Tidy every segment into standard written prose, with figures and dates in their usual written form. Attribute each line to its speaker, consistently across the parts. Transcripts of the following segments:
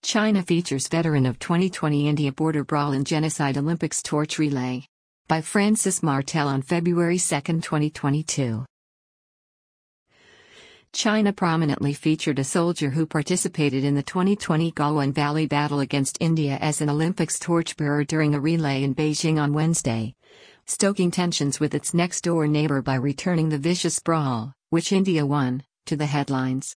Speaker 1: China features veteran of 2020 India border brawl and genocide Olympics torch relay. By Francis Martel on February 2, 2022. China prominently featured a soldier who participated in the 2020 Galwan Valley battle against India as an Olympics torchbearer during a relay in Beijing on Wednesday, stoking tensions with its next-door neighbor by returning the vicious brawl, which India won, to the headlines.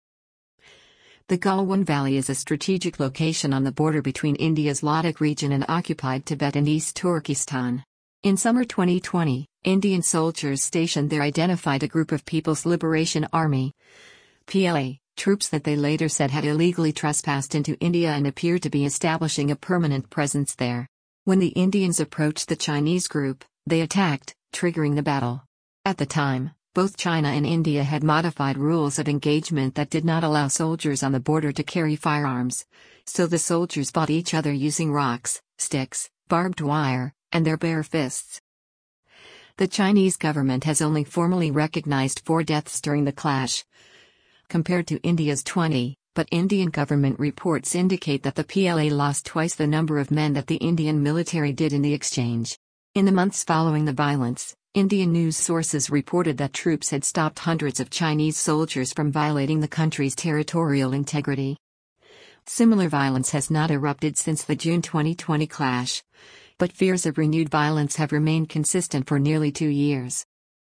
Speaker 1: The Galwan Valley is a strategic location on the border between India's Ladakh region and occupied Tibet and East Turkestan. In summer 2020, Indian soldiers stationed there identified a group of People's Liberation Army (PLA) troops that they later said had illegally trespassed into India and appeared to be establishing a permanent presence there. When the Indians approached the Chinese group, they attacked, triggering the battle. At the time, both China and India had modified rules of engagement that did not allow soldiers on the border to carry firearms, so the soldiers fought each other using rocks, sticks, barbed wire, and their bare fists. The Chinese government has only formally recognized 4 deaths during the clash, compared to India's 20, but Indian government reports indicate that the PLA lost twice the number of men that the Indian military did in the exchange. In the months following the violence, Indian news sources reported that troops had stopped hundreds of Chinese soldiers from violating the country's territorial integrity. Similar violence has not erupted since the June 2020 clash, but fears of renewed violence have remained consistent for nearly 2 years.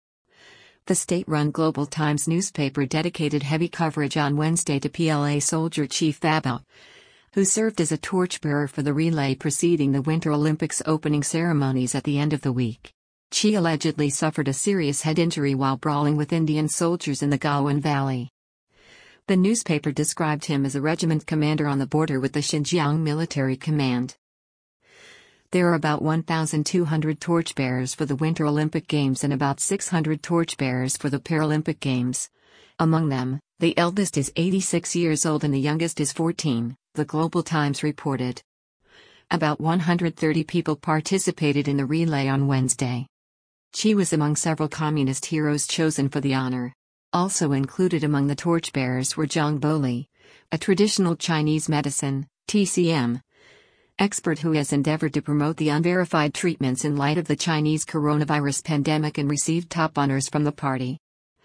Speaker 1: The state-run Global Times newspaper dedicated heavy coverage on Wednesday to PLA soldier Chief Baba, who served as a torchbearer for the relay preceding the Winter Olympics opening ceremonies at the end of the week. Chi allegedly suffered a serious head injury while brawling with Indian soldiers in the Galwan Valley. The newspaper described him as a regiment commander on the border with the Xinjiang Military Command. There are about 1,200 torchbearers for the Winter Olympic Games and about 600 torchbearers for the Paralympic Games. Among them, the eldest is 86 years old and the youngest is 14, the Global Times reported. About 130 people participated in the relay on Wednesday. Chi was among several communist heroes chosen for the honor. Also included among the torchbearers were Zhang Boli, a traditional Chinese medicine, TCM, expert who has endeavored to promote the unverified treatments in light of the Chinese coronavirus pandemic and received top honors from the party.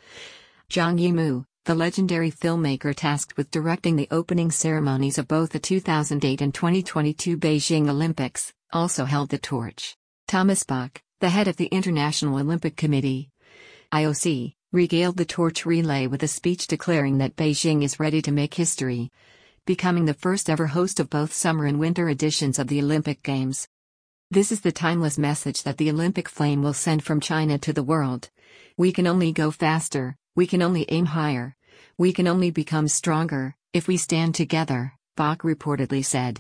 Speaker 1: Zhang Yimou, the legendary filmmaker tasked with directing the opening ceremonies of both the 2008 and 2022 Beijing Olympics, also held the torch. Thomas Bach, the head of the International Olympic Committee, IOC, regaled the torch relay with a speech declaring that Beijing is ready to make history, becoming the first ever host of both summer and winter editions of the Olympic Games. This is the timeless message that the Olympic flame will send from China to the world. We can only go faster, we can only aim higher, we can only become stronger, if we stand together, Bach reportedly said.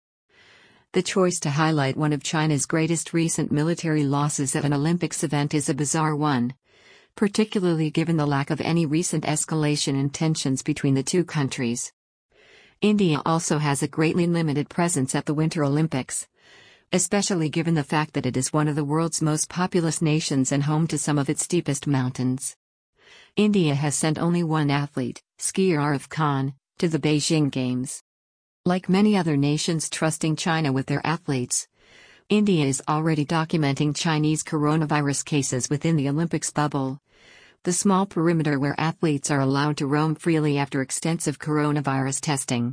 Speaker 1: The choice to highlight one of China's greatest recent military losses at an Olympics event is a bizarre one, particularly given the lack of any recent escalation in tensions between the two countries. India also has a greatly limited presence at the Winter Olympics, especially given the fact that it is one of the world's most populous nations and home to some of its steepest mountains. India has sent only one athlete, skier Arif Khan, to the Beijing Games. Like many other nations trusting China with their athletes, India is already documenting Chinese coronavirus cases within the Olympics bubble, the small perimeter where athletes are allowed to roam freely after extensive coronavirus testing.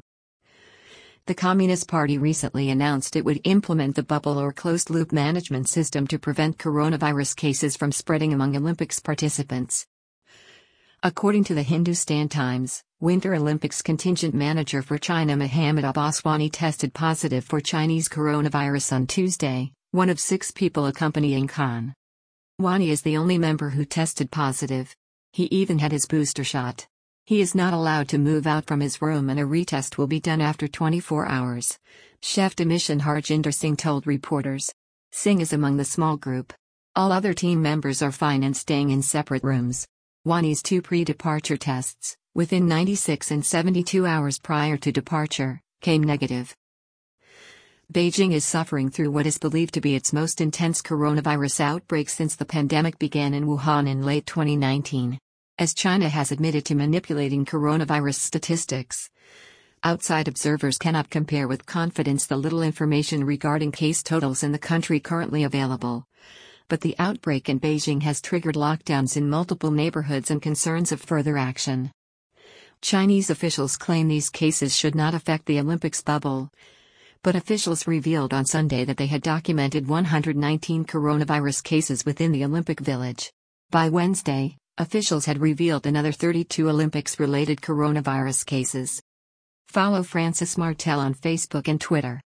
Speaker 1: The Communist Party recently announced it would implement the bubble or closed-loop management system to prevent coronavirus cases from spreading among Olympics participants. According to the Hindustan Times, Winter Olympics contingent manager for China Mohammed Abbas Wani tested positive for Chinese coronavirus on Tuesday, one of 6 people accompanying Khan. Wani is the only member who tested positive. He even had his booster shot. He is not allowed to move out from his room and a retest will be done after 24 hours, Chef de mission Harjinder Singh told reporters. Singh is among the small group. All other team members are fine and staying in separate rooms. Wani's 2 pre-departure tests, within 96 and 72 hours prior to departure, came negative. Beijing is suffering through what is believed to be its most intense coronavirus outbreak since the pandemic began in Wuhan in late 2019. As China has admitted to manipulating coronavirus statistics, Outside observers cannot compare with confidence the little information regarding case totals in the country currently available. But the outbreak in Beijing has triggered lockdowns in multiple neighborhoods and concerns of further action. Chinese officials claim these cases should not affect the Olympics bubble. But officials revealed on Sunday that they had documented 119 coronavirus cases within the Olympic Village. By Wednesday, officials had revealed another 32 Olympics-related coronavirus cases. Follow Francis Martel on Facebook and Twitter.